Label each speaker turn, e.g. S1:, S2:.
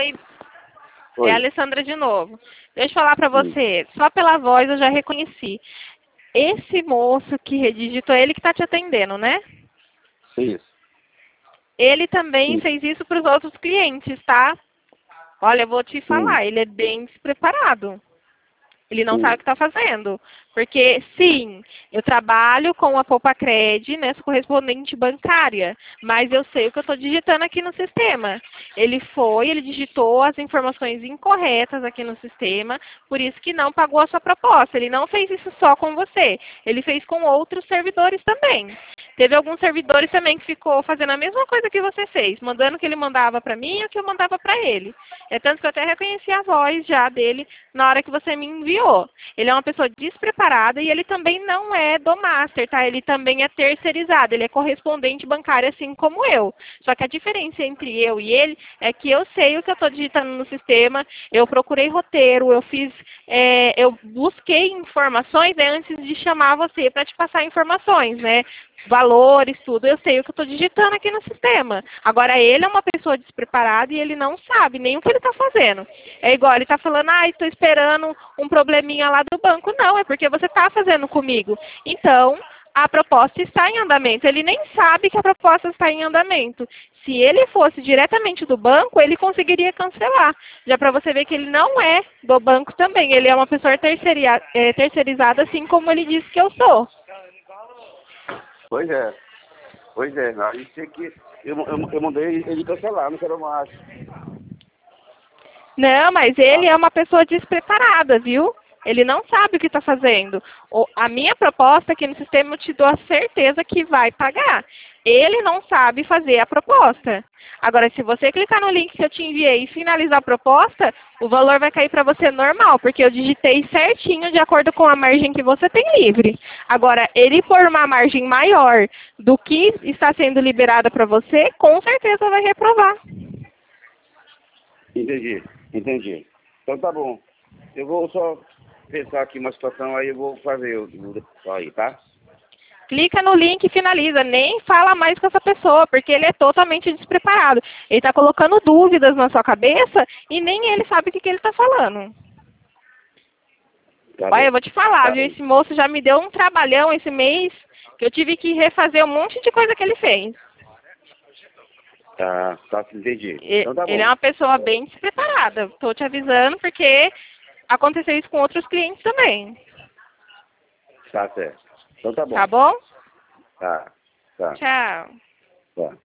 S1: Oi,
S2: Oi.
S1: é a Alessandra de novo. Deixa eu falar pra você, só pela voz eu já reconheci. Esse moço que digitou, ele que tá te atendendo, né?
S2: Isso.
S1: Ele também
S2: Sim.
S1: fez isso para os outros clientes, tá? Olha, eu vou te
S2: Sim.
S1: falar, ele é bem despreparado. Ele não sabe o
S2: Sim.
S1: que está fazendo. Porque, sim, eu trabalho com a Poupa-Cred, né, sou correspondente bancária, mas eu sei o que eu estou digitando aqui no sistema. Ele digitou as informações incorretas aqui no sistema, por isso que não pagou a sua proposta. Ele não fez isso só com você, ele fez com outros servidores também. Teve alguns servidores também que ficou fazendo a mesma coisa que você fez, mandando o que ele mandava para mim e o que eu mandava para ele. É tanto que eu até reconheci a voz já dele na hora que você me enviou. Ele é uma pessoa despreparada e ele também não é do Master, tá? Ele também é terceirizado, ele é correspondente bancário assim como eu. Só que a diferença entre eu e ele é que eu sei o que eu estou digitando no sistema, eu procurei roteiro, eu busquei informações, né, antes de chamar você para te passar informações, né? Valores, tudo, eu sei o que eu estou digitando aqui no sistema. Agora, ele é uma pessoa despreparada e ele não sabe nem o que ele está fazendo. É igual, ele está falando, estou esperando um probleminha lá do banco. Não, é porque você está fazendo comigo. Então, a proposta está em andamento. Ele nem sabe que a proposta está em andamento. Se ele fosse diretamente do banco, ele conseguiria cancelar. Já para você ver que ele não é do banco também. Ele é uma pessoa terceirizada, assim como ele disse que eu sou.
S2: Pois é. Pois é. Aí sei que eu mandei ele cancelar, não quero mais.
S1: Não, mas ele é uma pessoa despreparada, viu? Ele não sabe o que está fazendo. A minha proposta aqui no sistema, eu te dou a certeza que vai pagar. Ele não sabe fazer a proposta. Agora, se você clicar no link que eu te enviei e finalizar a proposta, o valor vai cair para você normal, porque eu digitei certinho de acordo com a margem que você tem livre. Agora, ele por uma margem maior do que está sendo liberada para você, com certeza vai reprovar.
S2: Entendi. Entendi. Então tá bom. Eu vou só pensar aqui uma situação, aí eu vou fazer só aí, tá?
S1: Clica no link e finaliza. Nem fala mais com essa pessoa, porque ele é totalmente despreparado. Ele está colocando dúvidas na sua cabeça e nem ele sabe o que ele está falando.
S2: Tá
S1: Olha, eu
S2: bem.
S1: vou te falar,
S2: Tá
S1: viu?
S2: bem.
S1: Esse moço já me deu um trabalhão esse mês, que eu tive que refazer um monte de coisa que ele fez.
S2: Tá, entendi. Então tá
S1: Ele é
S2: bom.
S1: uma pessoa bem despreparada. Estou te avisando porque aconteceu isso com outros clientes também.
S2: Tá certo. Então tá
S1: Tá
S2: bom.
S1: bom?
S2: Tá.
S1: Tchau.
S2: Tá.